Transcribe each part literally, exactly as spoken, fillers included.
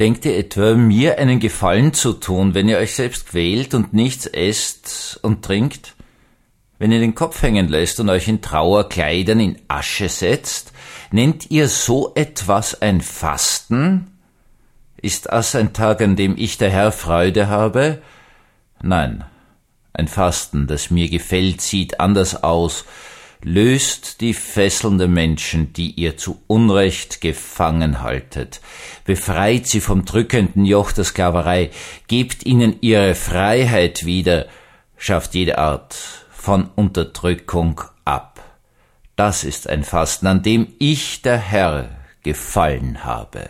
Denkt ihr etwa, mir einen Gefallen zu tun, wenn ihr euch selbst quält und nichts esst und trinkt? Wenn ihr den Kopf hängen lässt und euch in Trauerkleidern in Asche setzt? Nennt ihr so etwas ein Fasten? Ist das ein Tag, an dem ich der Herr Freude habe? Nein, ein Fasten, das mir gefällt, sieht anders aus. Löst die Fesseln der Menschen, die ihr zu Unrecht gefangen haltet. Befreit sie vom drückenden Joch der Sklaverei. Gebt ihnen ihre Freiheit wieder. Schafft jede Art von Unterdrückung ab. Das ist ein Fasten, an dem ich, der Herr, gefallen habe.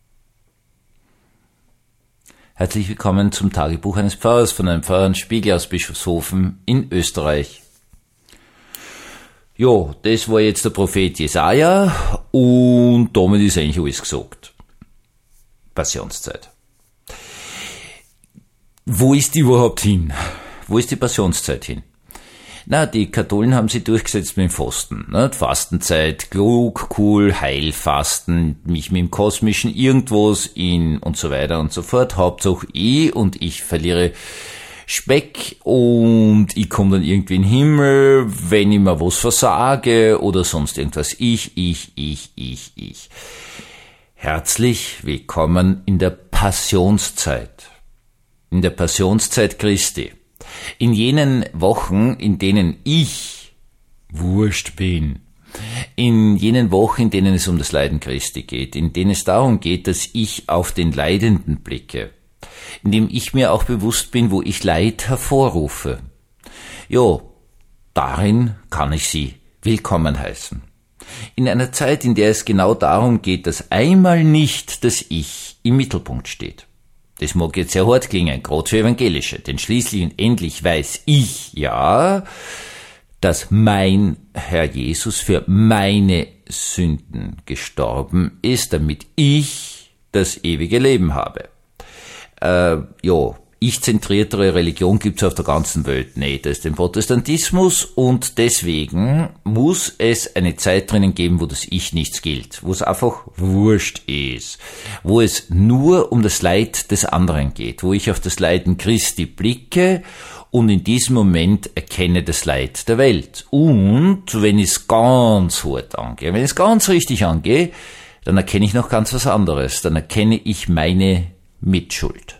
Herzlich willkommen zum Tagebuch eines Pfarrers von einem Pfarrer in Spiegel aus Bischofshofen in Österreich. Jo, das war jetzt der Prophet Jesaja und damit ist eigentlich alles gesagt. Passionszeit. Wo ist die überhaupt hin? Wo ist die Passionszeit hin? Na, die Katholen haben sie durchgesetzt mit dem Fasten. Ne? Fastenzeit, klug, cool, Heilfasten, mich mit dem Kosmischen irgendwas in und so weiter und so fort. Hauptsache ich und ich verliere Speck und ich komme dann irgendwie in den Himmel, wenn ich mir was versage oder sonst irgendwas. Ich, ich, ich, ich, ich. Herzlich willkommen in der Passionszeit. In der Passionszeit Christi. In jenen Wochen, in denen ich wurscht bin. In jenen Wochen, in denen es um das Leiden Christi geht. In denen es darum geht, dass ich auf den Leidenden blicke. In dem ich mir auch bewusst bin, wo ich Leid hervorrufe. Jo, darin kann ich Sie willkommen heißen. In einer Zeit, in der es genau darum geht, dass einmal nicht das Ich im Mittelpunkt steht. Das mag jetzt sehr hart klingen, gerade für Evangelische, denn schließlich und endlich weiß ich ja, dass mein Herr Jesus für meine Sünden gestorben ist, damit ich das ewige Leben habe. Äh, ja, ich-zentriertere Religion gibt's auf der ganzen Welt nicht. Das ist den Protestantismus und deswegen muss es eine Zeit drinnen geben, wo das Ich nichts gilt, wo es einfach wurscht ist, wo es nur um das Leid des anderen geht, wo ich auf das Leiden Christi blicke und in diesem Moment erkenne das Leid der Welt. Und wenn ich es ganz hart angehe, wenn ich es ganz richtig angehe, dann erkenne ich noch ganz was anderes, dann erkenne ich meine Mitschuld.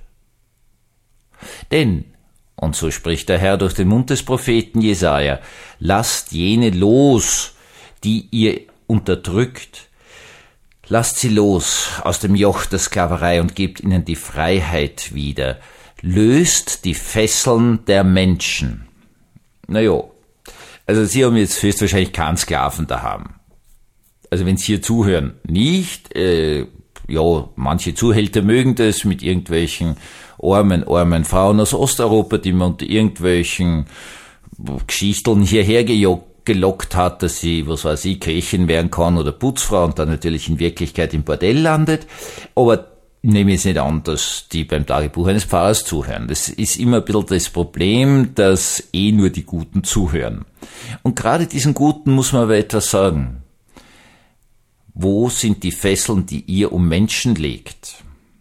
Denn, und so spricht der Herr durch den Mund des Propheten Jesaja, lasst jene los, die ihr unterdrückt, lasst sie los aus dem Joch der Sklaverei und gebt ihnen die Freiheit wieder, löst die Fesseln der Menschen. Na ja, also Sie haben jetzt höchstwahrscheinlich keinen Sklaven daheim. Also wenn Sie hier zuhören, nicht, äh, ja, manche Zuhälter mögen das mit irgendwelchen armen, armen Frauen aus Osteuropa, die man unter irgendwelchen Geschichten hierher gelockt hat, dass sie, was weiß ich, Köchin werden kann oder Putzfrau und dann natürlich in Wirklichkeit im Bordell landet. Aber nehme ich es nicht an, dass die beim Tagebuch eines Pfarrers zuhören. Das ist immer ein bisschen das Problem, dass eh nur die Guten zuhören. Und gerade diesen Guten muss man aber etwas sagen. Wo sind die Fesseln, die ihr um Menschen legt?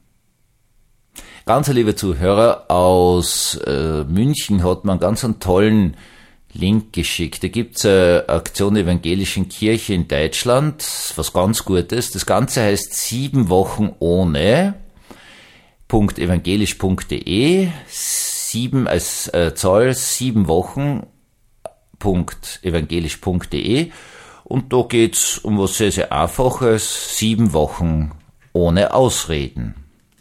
Ganz ein lieber Zuhörer aus äh, München hat mir einen ganz einen tollen Link geschickt. Da gibt's eine Aktion der Evangelischen Kirche in Deutschland, was ganz Gutes. Das Ganze heißt sieben Wochen ohne .evangelisch.de, sieben als äh, Zahl, sieben Wochen .evangelisch.de und da geht's um was sehr, sehr Einfaches, sieben Wochen ohne Ausreden.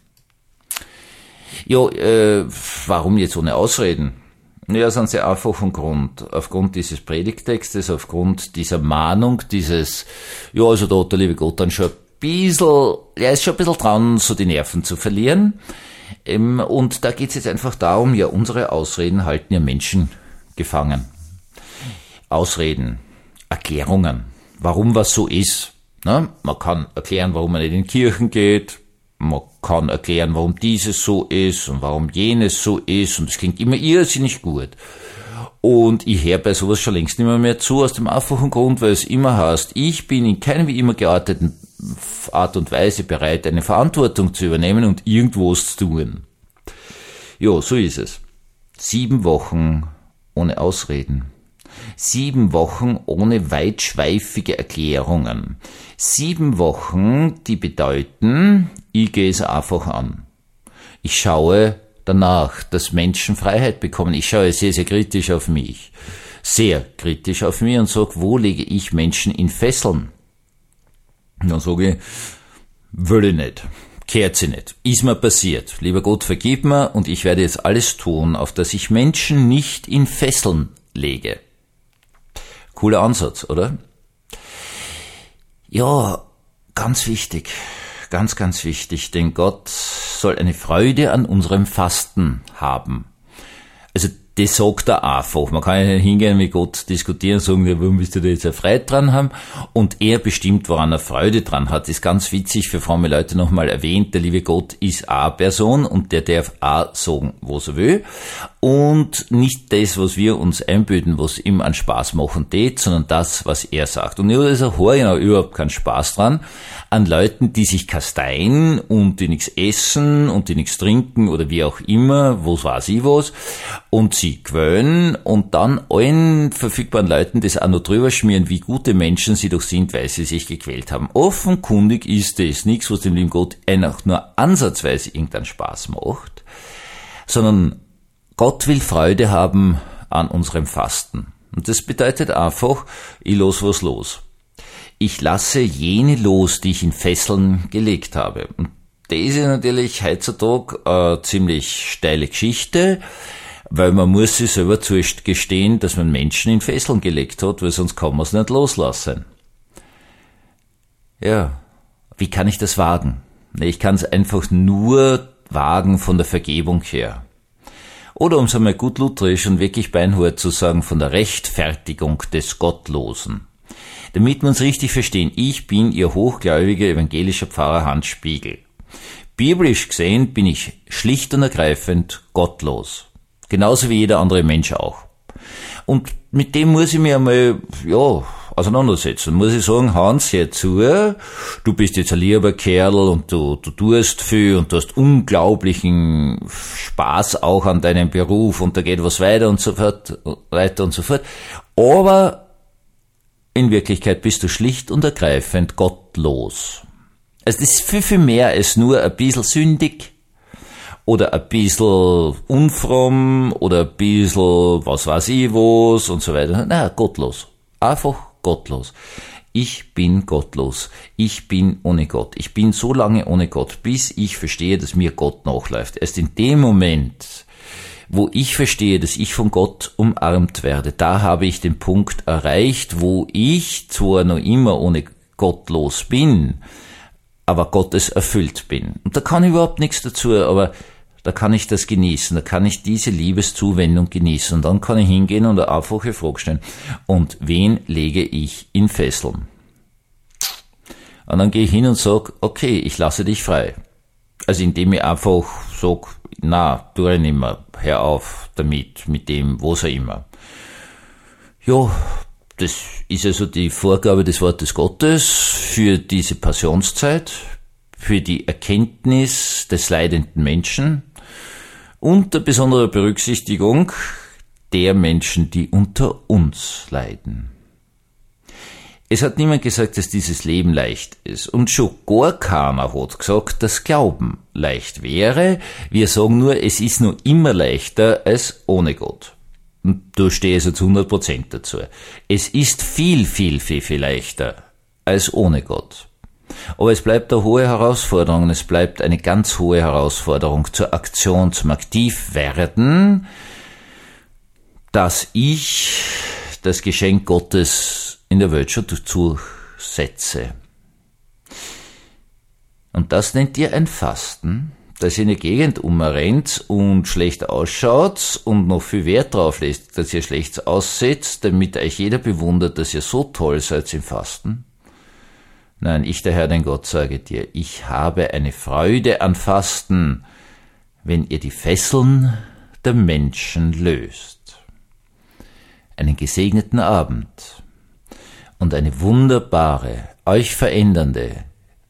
Ja, äh, warum jetzt ohne Ausreden? Ja, aus einem sehr einfachen Grund. Aufgrund dieses Predigtextes, aufgrund dieser Mahnung, dieses, ja, also da hat der liebe Gott dann schon ein bisschen, er ist schon ein bisschen dran, so die Nerven zu verlieren. Ähm, und da geht's jetzt einfach darum, ja, unsere Ausreden halten ja Menschen gefangen. Ausreden, Erklärungen, warum was so ist. Ne? Man kann erklären, warum man nicht in Kirchen geht. Man kann erklären, warum dieses so ist und warum jenes so ist und es klingt immer irrsinnig gut. Und ich höre bei sowas schon längst nicht mehr, mehr zu, aus dem einfachen Grund, weil es immer heißt, ich bin in keinem wie immer gearteten Art und Weise bereit, eine Verantwortung zu übernehmen und irgendwas zu tun. Ja, so ist es. Sieben Wochen ohne Ausreden. Sieben Wochen ohne weitschweifige Erklärungen. Sieben Wochen, die bedeuten, ich gehe es einfach an. Ich schaue danach, dass Menschen Freiheit bekommen. Ich schaue sehr, sehr kritisch auf mich. Sehr kritisch auf mich und sage, wo lege ich Menschen in Fesseln? Dann sage ich, will ich nicht. Kehrt sie nicht. Ist mir passiert. Lieber Gott, vergib mir und ich werde jetzt alles tun, auf dass ich Menschen nicht in Fesseln lege. Cooler Ansatz, oder? Ja, ganz wichtig. Ganz, ganz wichtig, denn Gott soll eine Freude an unserem Fasten haben. Also das sagt er einfach. Man kann ja hingehen mit Gott diskutieren, sagen, ja, warum willst du da jetzt eine Freude dran haben? Und er bestimmt, woran er Freude dran hat. Das ist ganz witzig, für fromme Leute nochmal erwähnt, der liebe Gott ist eine Person und der darf auch sagen, was er will. Und nicht das, was wir uns einbilden, was ihm an Spaß machen tät, sondern das, was er sagt. Und ja, da ist auch ja überhaupt keinen Spaß dran, an Leuten, die sich kasteien und die nichts essen und die nichts trinken oder wie auch immer, was weiß ich was, und sie quälen und dann allen verfügbaren Leuten das auch noch drüber schmieren, wie gute Menschen sie doch sind, weil sie sich gequält haben. Offenkundig ist das nichts, was dem lieben Gott einfach nur ansatzweise irgendeinen Spaß macht, sondern Gott will Freude haben an unserem Fasten. Und das bedeutet einfach, ich los was los. Ich lasse jene los, die ich in Fesseln gelegt habe. Und das ist natürlich heutzutage eine ziemlich steile Geschichte, weil man muss sich selber zugestehen, dass man Menschen in Fesseln gelegt hat, weil sonst kann man es nicht loslassen. Ja, wie kann ich das wagen? Ich kann es einfach nur wagen von der Vergebung her. Oder um es einmal gut lutherisch und wirklich beinhart zu sagen, von der Rechtfertigung des Gottlosen. Damit wir uns richtig verstehen, ich bin Ihr hochgläubiger evangelischer Pfarrer Hans Spiegel. Biblisch gesehen bin ich schlicht und ergreifend gottlos. Genauso wie jeder andere Mensch auch. Und mit dem muss ich mir einmal, ja, auseinandersetzen. Muss ich sagen, Hans, hör zu, du bist jetzt ein lieber Kerl und du, du tust viel und du hast unglaublichen Spaß auch an deinem Beruf und da geht was weiter und so fort, weiter und so fort. Aber in Wirklichkeit bist du schlicht und ergreifend gottlos. Also das ist viel, viel mehr als nur ein bisschen sündig oder ein bisschen unfromm oder ein bisschen was weiß ich was und so weiter. Nein, gottlos. Einfach gottlos. Ich bin gottlos. Ich bin ohne Gott. Ich bin so lange ohne Gott, bis ich verstehe, dass mir Gott nachläuft. Erst in dem Moment, wo ich verstehe, dass ich von Gott umarmt werde, da habe ich den Punkt erreicht, wo ich zwar noch immer ohne gottlos bin, aber Gottes erfüllt bin. Und da kann ich überhaupt nichts dazu, aber da kann ich das genießen, da kann ich diese Liebeszuwendung genießen und dann kann ich hingehen und eine einfache Frage stellen. Und wen lege ich in Fesseln? Und dann gehe ich hin und sage, okay, ich lasse dich frei. Also indem ich einfach sage, na, tu ich nicht mehr, hör auf damit, mit dem, was auch immer. Ja, das ist also die Vorgabe des Wortes Gottes für diese Passionszeit, für die Erkenntnis des leidenden Menschen, unter besonderer Berücksichtigung der Menschen, die unter uns leiden. Es hat niemand gesagt, dass dieses Leben leicht ist. Und schon gar keiner hat gesagt, dass Glauben leicht wäre. Wir sagen nur, es ist nur immer leichter als ohne Gott. Und da stehe ich so zu hundert Prozent dazu. Es ist viel, viel, viel, viel leichter als ohne Gott. Aber es bleibt eine hohe Herausforderung, es bleibt eine ganz hohe Herausforderung zur Aktion, zum Aktivwerden, dass ich das Geschenk Gottes in der Welt schon durchsetze. Und das nennt ihr ein Fasten, dass ihr in die Gegend umrennt und schlecht ausschaut und noch viel Wert drauf legt, dass ihr schlecht ausseht, damit euch jeder bewundert, dass ihr so toll seid im Fasten. Nein, ich, der Herr, dein Gott, sage dir, ich habe eine Freude an Fasten, wenn ihr die Fesseln der Menschen löst. Einen gesegneten Abend und eine wunderbare, euch verändernde,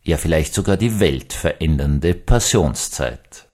ja vielleicht sogar die Welt verändernde Passionszeit.